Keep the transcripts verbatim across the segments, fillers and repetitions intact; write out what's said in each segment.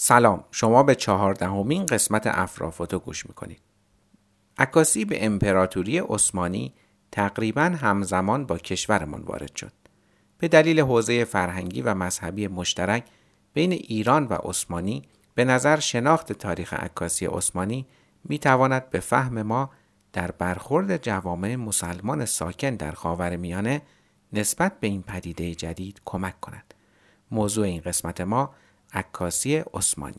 سلام، شما به چهاردهمین قسمت افرافوتو گوش میکنید. عکاسی به امپراتوری عثمانی تقریباً همزمان با کشورمان وارد شد. به دلیل حوزه فرهنگی و مذهبی مشترک بین ایران و عثمانی، به نظر شناخت تاریخ عکاسی عثمانی میتواند به فهم ما در برخورد جوامع مسلمان ساکن در خاورمیانه نسبت به این پدیده جدید کمک کند. موضوع این قسمت ما عکاسی عثمانی.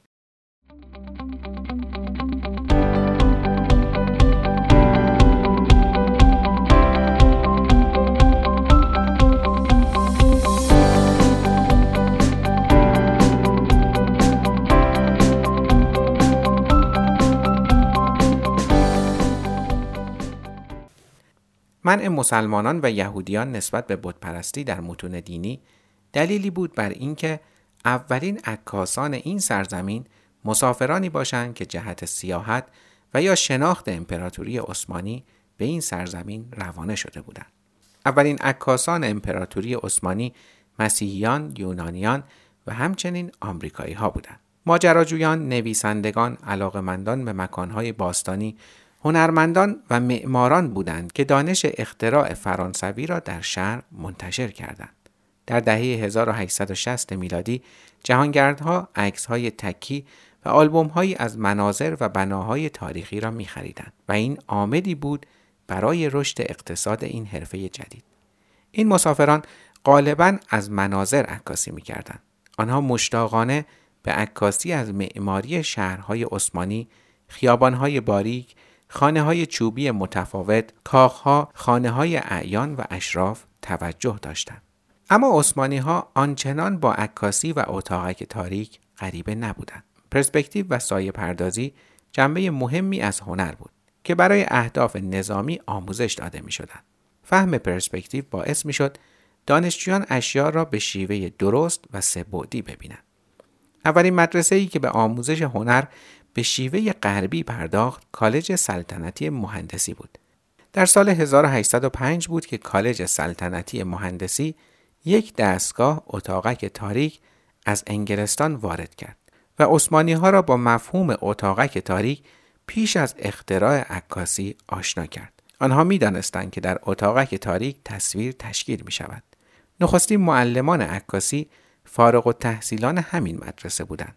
منع مسلمانان و یهودیان نسبت به بتپرستی در متون دینی دلیلی بود بر اینکه اولین عکاسان این سرزمین مسافرانی باشند که جهت سیاحت و یا شناخت امپراتوری عثمانی به این سرزمین روانه شده بودند. اولین عکاسان امپراتوری عثمانی مسیحیان، یونانیان و همچنین آمریکایی ها بودند. ماجراجویان، نویسندگان، علاقمندان به مکانهای باستانی، هنرمندان و معماران بودند که دانش اختراع فرانسوی را در شرق منتشر کردند. در دهه هزار و هشتصد و شصت میلادی جهانگردها عکس‌های تکی و آلبوم‌هایی از مناظر و بناهای تاریخی را می‌خریدند و این عاملی بود برای رشد اقتصاد این حرفه جدید. این مسافران غالباً از مناظر عکاسی می‌کردند. آنها مشتاقانه به عکاسی از معماری شهرهای عثمانی، خیابان‌های باریک، خانه‌های چوبی متفاوت، کاخ‌ها، خانه‌های اعیان و اشراف توجه داشتند. اما عثمانی‌ها آنچنان با عکاسی و اتاقک تاریک غریبه نبودند. پرسپکتیو و سایه پردازی جنبه مهمی از هنر بود که برای اهداف نظامی آموزش داده می‌شدند. فهم پرسپکتیو باعث می‌شد دانشجویان اشیاء را به شیوه درست و سه‌بعدی ببینند. اولین مدرسه‌ای که به آموزش هنر به شیوه غربی پرداخت کالج سلطنتی مهندسی بود. در سال هزار و هشتصد و پنج بود که کالج سلطنتی مهندسی یک دستگاه اتاقک تاریک از انگلستان وارد کرد و عثمانی ها را با مفهوم اتاقک تاریک پیش از اختراع عکاسی آشنا کرد. آنها می دانستند که در اتاقک تاریک تصویر تشکیل می شود. نخستین معلمان عکاسی فارغ التحصیلان همین مدرسه بودند.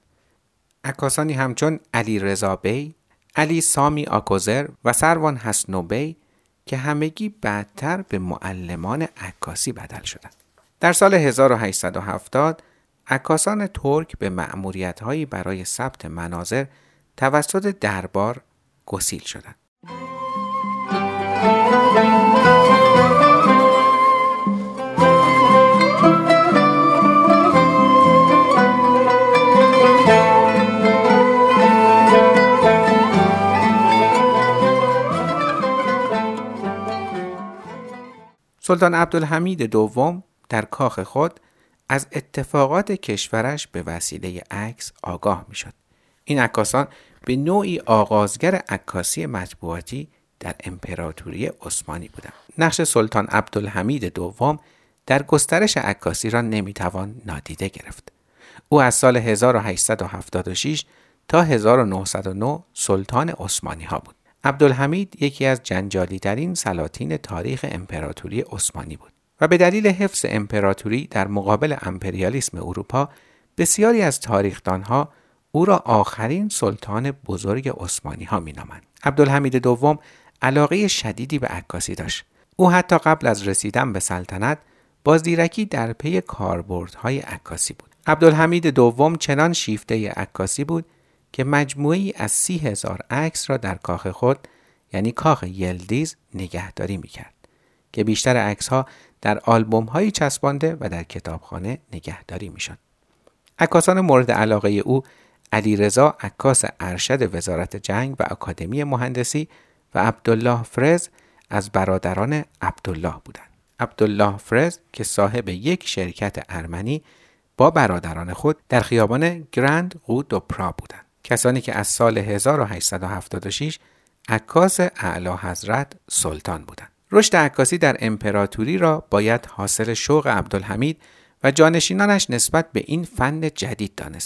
عکاسانی همچون علی رضا بی، علی سامی آکوزر و سروان حسنو بی که همگی بعدتر به معلمان عکاسی بدل شدند. در سال هزار و هشتصد و هفتاد عکاسان ترک به مأموریت‌هایی برای ثبت مناظر توسط دربار گسیل شدند. سلطان عبدالحمید دوم در کاخ خود از اتفاقات کشورش به وسیله عکس آگاه می شد. این عکاسان به نوعی آغازگر عکاسی مطبوعاتی در امپراتوری عثمانی بودند. نقش سلطان عبدالحمید دوم در گسترش عکاسی را نمی توان نادیده گرفت. او از سال هزار و هشتصد و هفتاد و شش تا هزار و نهصد و نه سلطان عثمانی ها بود. عبدالحمید یکی از جنجالی ترین سلاطین تاریخ امپراتوری عثمانی بود و به دلیل حفظ امپراتوری در مقابل امپریالیسم اروپا بسیاری از تاریخدانها او را آخرین سلطان بزرگ عثمانی ها می نامند. عبدالحمید دوم علاقه شدیدی به عکاسی داشت. او حتی قبل از رسیدن به سلطنت با زیرکی در پی کاربردهای عکاسی بود. عبدالحمید دوم چنان شیفته عکاسی بود که مجموعی از سی هزار عکس را در کاخ خود یعنی کاخ یلدیز نگهداری میکرد که بیشتر عکس‌ها در آلبوم‌هایی چسبانده و در کتابخانه نگهداری میشد. عکاسان مورد علاقه او علیرضا عکاس ارشد وزارت جنگ و اکادمی مهندسی و عبدالله فرز از برادران عبدالله بودند. عبدالله فرز که صاحب یک شرکت ارمنی با برادران خود در خیابان گرند رو دو پرا بودند. کسانی که از سال هزار و هشتصد و هفتاد و شش عکاس اعلی حضرت سلطان بودند. رشد عکاسی در امپراتوری را باید حاصل شوق عبدالحمید و جانشینانش نسبت به این فن جدید دانست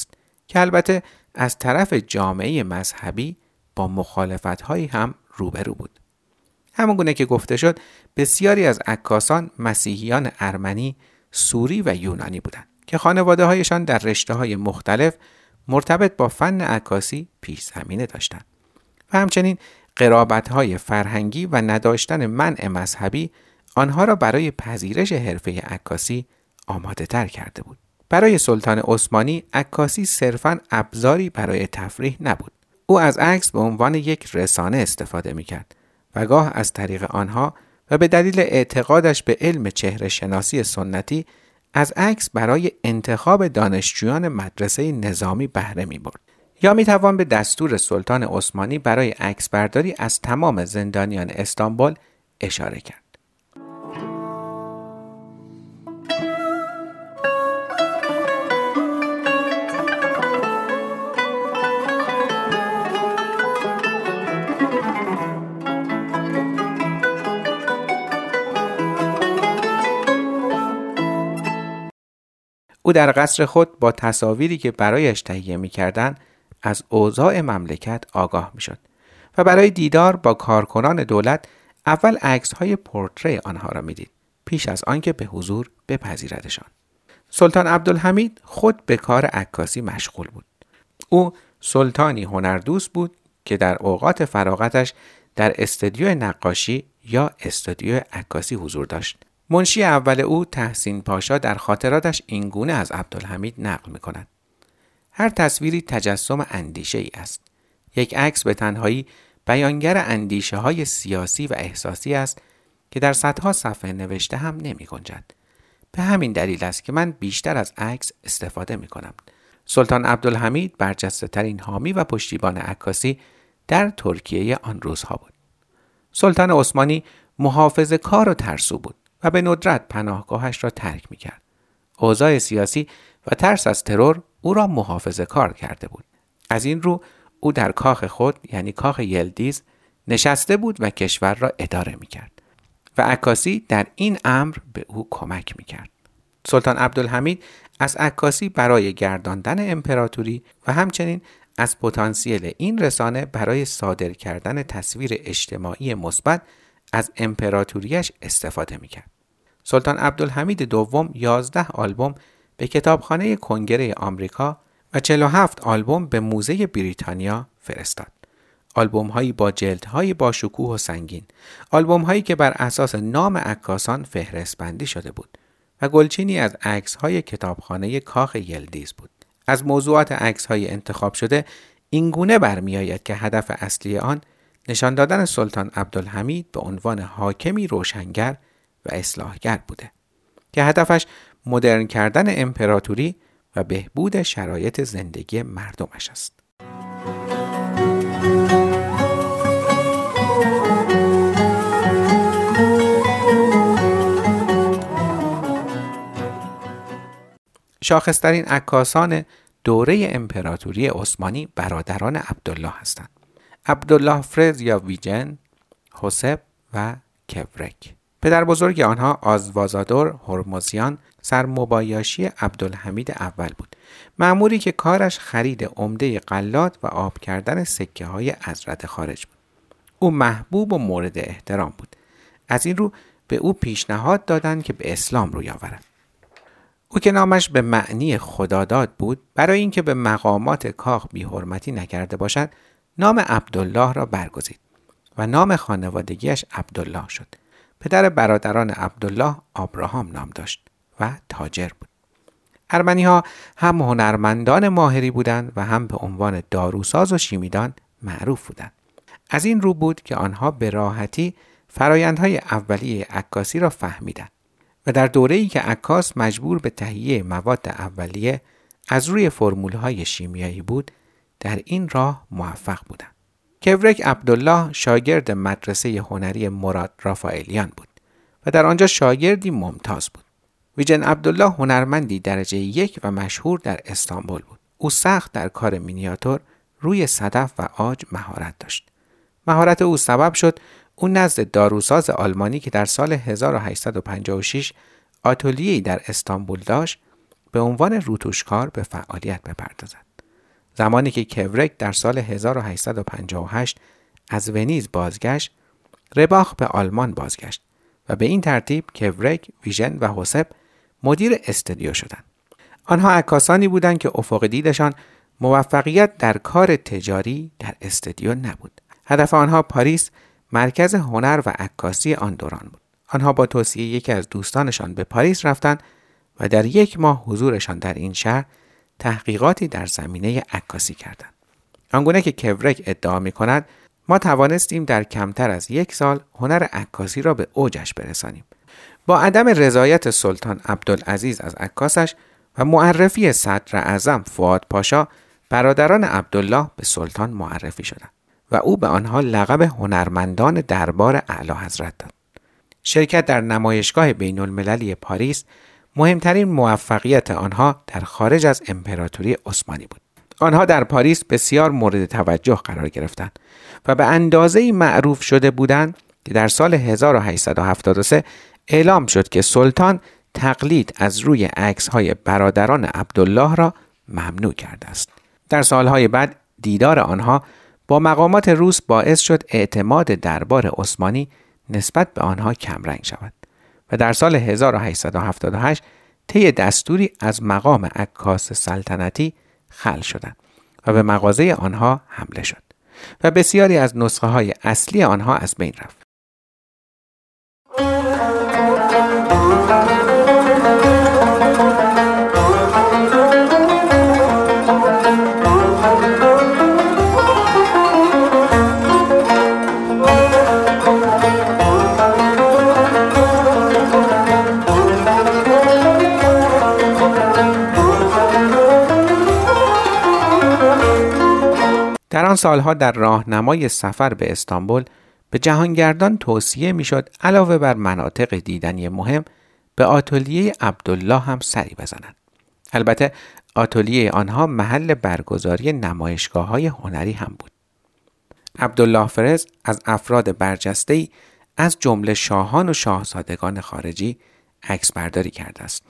که البته از طرف جامعه مذهبی با مخالفت‌هایی هم روبرو بود. همونگونه که گفته شد بسیاری از عکاسان مسیحیان ارمنی، سوری و یونانی بودند که خانواده‌هایشان در رشته‌های مختلف مرتبط با فن عکاسی پیش زمینه داشتند و همچنین قرابت‌های فرهنگی و نداشتن منع مذهبی آنها را برای پذیرش حرفه عکاسی آماده تر کرده بود. برای سلطان عثمانی عکاسی صرفاً ابزاری برای تفریح نبود. او از عکس به عنوان یک رسانه استفاده می‌کرد و گاه از طریق آنها و به دلیل اعتقادش به علم چهره شناسی سنتی از عکس برای انتخاب دانشجویان مدرسه نظامی بهره می‌برد. یا می‌توان به دستور سلطان عثمانی برای عکس برداری از تمام زندانیان استانبول اشاره کرد. او در قصر خود با تصاویری که برایش تهیه می‌کردند از اوضاع مملکت آگاه می‌شد و برای دیدار با کارکنان دولت اول عکس‌های پورتری آنها را می‌دید پیش از آنکه به حضور بپذیردشان. سلطان عبدالحمید خود به کار عکاسی مشغول بود. او سلطانی هنردوست بود که در اوقات فراغتش در استودیو نقاشی یا استودیو عکاسی حضور داشت. منشی اول او تحسین پاشا در خاطراتش اینگونه از عبدالحمید نقل می‌کند: هر تصویری تجسم اندیشه ای است. یک عکس به تنهایی بیانگر اندیشه های سیاسی و احساسی است که در صدها صفحه نوشته هم نمی گنجد. به همین دلیل است که من بیشتر از عکس استفاده می کنم. سلطان عبدالحمید برجسته ترین حامی و پشتیبان عکاسی در ترکیه آن روزها بود. سلطان عثمانی محافظه کار و ترسو بود و به ندرت پناهگاهش را ترک می کرد. اوضاع سیاسی و ترس از ترور او را محافظه کار کرده بود. از این رو او در کاخ خود یعنی کاخ یلدیز نشسته بود و کشور را اداره می کرد و عکاسی در این امر به او کمک می کرد. سلطان عبدالحمید از عکاسی برای گرداندن امپراتوری و همچنین از پتانسیل این رسانه برای صادر کردن تصویر اجتماعی مثبت از امپراتوریش استفاده می کرد. سلطان عبدالحمید دوم یازده آلبوم به کتابخانه کنگره آمریکا و چهل و هفت آلبوم به موزه بریتانیا فرستاد. آلبوم هایی با جلدهای با شکوه و سنگین، آلبوم هایی که بر اساس نام عکاسان فهرست بندی شده بود و گلچینی از عکس های کتابخانه کاخ یلدیز بود. از موضوعات عکس های انتخاب شده این گونه برمی آید که هدف اصلی آن نشان دادن سلطان عبدالحمید به عنوان حاکمی روشنگر و اصلاحگر بوده که هدفش مدرن کردن امپراتوری و بهبود شرایط زندگی مردمش است. شاخصترین عکاسان دوره امپراتوری عثمانی برادران عبدالله هستند. عبدالله فرز یا ویژن، حسب و کورک. پدر بزرگ آنها آزوازادور هرمزیان سرمبایاشی عبدالحمید اول بود، مأموری که کارش خرید عمده غلات و آب کردن سکه های از رد خارج بود. او محبوب و مورد احترام بود. از این رو به او پیشنهاد دادند که به اسلام روی آورد. او که نامش به معنی خداداد بود، برای اینکه به مقامات کاخ بی حرمتی نکرده باشد، نام عبدالله را برگزید و نام خانوادگیش عبدالله شد. پدر برادران عبدالله ابراهام نام داشت و تاجر بود. ارمنی ها هم هنرمندان ماهری بودند و هم به عنوان داروساز و شیمیدان معروف بودند. از این رو بود که آنها به راحتی فرایندهای اولیه عکاسی را فهمیدند و در دوره‌ای که عکاس مجبور به تهیه مواد اولیه از روی فرمول‌های شیمیایی بود، در این راه موفق بودند. کورک عبدالله شاگرد مدرسه هنری مراد رافائلیان بود و در آنجا شاگردی ممتاز بود. ویژن عبدالله هنرمندی درجه یک و مشهور در استانبول بود. او سخت در کار مینیاتور روی صدف و عاج مهارت داشت. مهارت او سبب شد او نزد داروساز آلمانی که در سال هزار و هشتصد و پنجاه و شش آتلیه‌ای در استانبول داشت به عنوان روتوشکار به فعالیت بپردازد. زمانی که کورک در سال هزار و هشتصد و پنجاه و هشت از ونیز بازگشت، رباخ به آلمان بازگشت و به این ترتیب کورک، ویژن و حسب مدیر استودیو شدند. آنها عکاسانی بودند که افق دیدشان موفقیت در کار تجاری در استودیو نبود. هدف آنها پاریس مرکز هنر و عکاسی آن دوران بود. آنها با توصیه یکی از دوستانشان به پاریس رفتند و در یک ماه حضورشان در این شهر تحقیقاتی در زمینه عکاسی کردند. آنگونه که کورک ادعا می‌کند ما توانستیم در کمتر از یک سال هنر عکاسی را به اوجش برسانیم. با عدم رضایت سلطان عبدالعزیز از عکاسش و معرفی صدر اعظم فؤاد پاشا، برادران عبدالله به سلطان معرفی شدند و او به آنها لقب هنرمندان دربار اعلی حضرت داد. شرکت در نمایشگاه بین المللی پاریس مهمترین موفقیت آنها در خارج از امپراتوری عثمانی بود. آنها در پاریس بسیار مورد توجه قرار گرفتند و به اندازه‌ای معروف شده بودند که در سال هزار و هشتصد و هفتاد و سه اعلام شد که سلطان تقلید از روی عکس‌های برادران عبدالله را ممنوع کرده است. در سالهای بعد دیدار آنها با مقامات روس باعث شد اعتماد دربار عثمانی نسبت به آنها کمرنگ شود و در سال هزار و هشتصد و هفتاد و هشت طی دستوری از مقام عکاس سلطنتی خلع شدند و به مغازه آنها حمله شد و بسیاری از نسخه های اصلی آنها از بین رفت. در آن سالها در راهنمای سفر به استانبول به جهانگردان توصیه میشد علاوه بر مناطق دیدنی مهم به آتلیه عبدالله هم سری بزنند. البته آتلیه آنها محل برگزاری نمایشگاه‌های هنری هم بود. عبدالله فرز از افراد برجسته‌ای از جمله شاهان و شاهزادگان خارجی عکس برداری کرده است.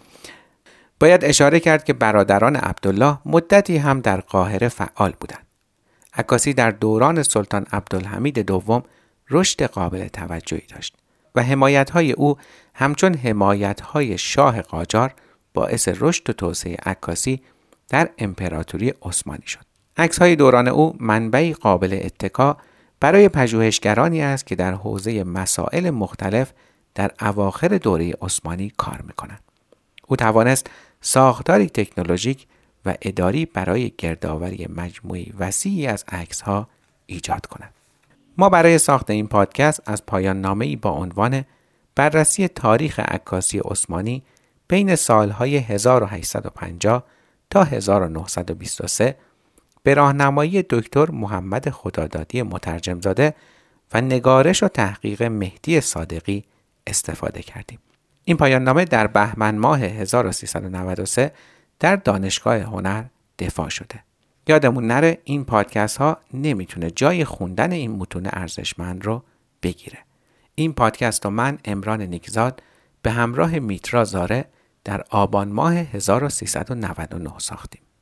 باید اشاره کرد که برادران عبدالله مدتی هم در قاهره فعال بودند. عکاسی در دوران سلطان عبدالحمید دوم رشد قابل توجهی داشت و حمایت‌های او همچون حمایت‌های شاه قاجار باعث رشد و توسعه عکاسی در امپراتوری عثمانی شد. عکس‌های دوران او منبعی قابل اتکا برای پژوهشگرانی است که در حوزه مسائل مختلف در اواخر دوره عثمانی کار می‌کنند. او توانست ساختاری تکنولوژیک و اداری برای گردآوری مجموعی وسیعی از عکس‌ها ایجاد کند. ما برای ساخت این پادکست از پایان نامه‌ای با عنوان بررسی تاریخ عکاسی عثمانی بین سالهای هزار و هشتصد و پنجاه تا هزار و نهصد و بیست و سه به راهنمایی دکتر محمد خدادادی مترجمزاده و نگارش و تحقیق مهدی صادقی استفاده کردیم. این پایان نامه در بهمن ماه هزار و سیصد و نود و سه در دانشگاه هنر دفاع شده. یادمون نره این پادکست ها نمیتونه جای خوندن این متون ارزشمند رو بگیره. این پادکست رو من عمران نیکزاد به همراه میترا زاره در آبان ماه هزار و سیصد و نود و نه ساختیم.